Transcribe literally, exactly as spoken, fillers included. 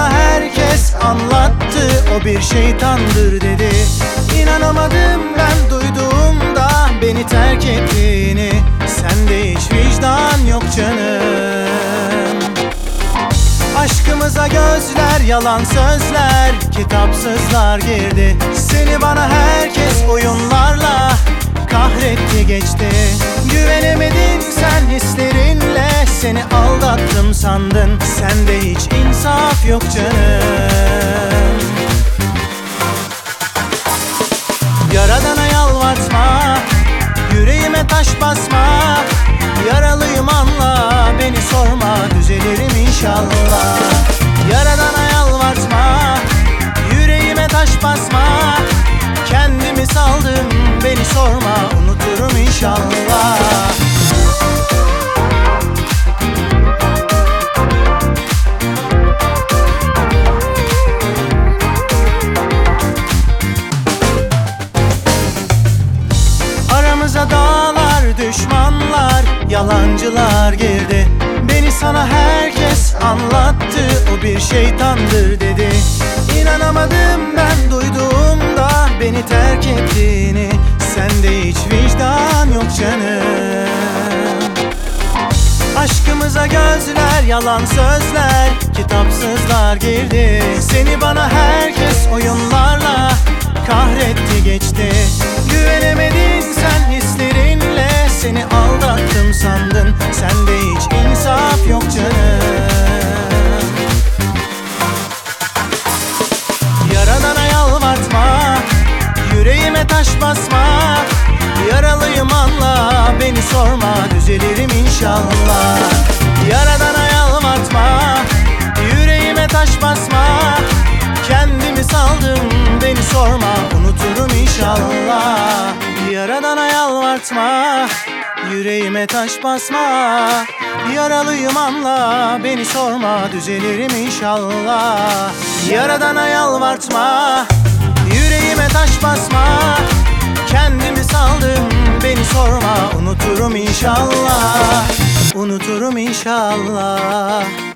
bana herkes anlattı, o bir şeytandır dedi. İnanamadım ben duyduğumda beni terk ettiğini. Sende hiç vicdan yok canım. Aşkımıza gözler, yalan sözler, kitapsızlar girdi. Seni bana herkes oyunlarla kahretti geçti. Güvenemedin sen hislerinle, seni aldattım sandın. Sende hiç insaf yok canım. Yaradana yalvartma, yüreğime taş basma. Yaralıyım anla, beni sorma, düzelirim inşallah. Yaradana yalvartma, yüreğime taş basma. Kendimi saldım, beni sorma, unuturum inşallah. Aramıza dağlar, düşmanlar, yalancılar girdi. Beni sana herkes anlattı, o bir şeytandır dedi. İnanamadım ben duyduğumda beni terk ettiğini. Sende hiç vicdan yok canım. Aşkımıza gözler, yalan sözler, kitapsızlar girdi. Seni bana herkes oyunlarla kahretti geçti. Güvenemedin sen hislerinle, seni aldattım sandın. Sende hiç insaf yok canım. Yaradana yalvartma, yüreğime taş basma. Yaralıyım anla, beni sorma, düzelirim inşallah. Yaradana yalvartma, yüreğime taş basma. Kendimi saldım, beni sorma, unuturum inşallah. Yaradana yalvartma, yüreğime taş basma. Yaralıyım anla, beni sorma, düzelirim inşallah. Yaradana yalvartma, yüreğime taş basma. Kendimi saldım, beni sorma, unuturum inşallah. Unuturum inşallah.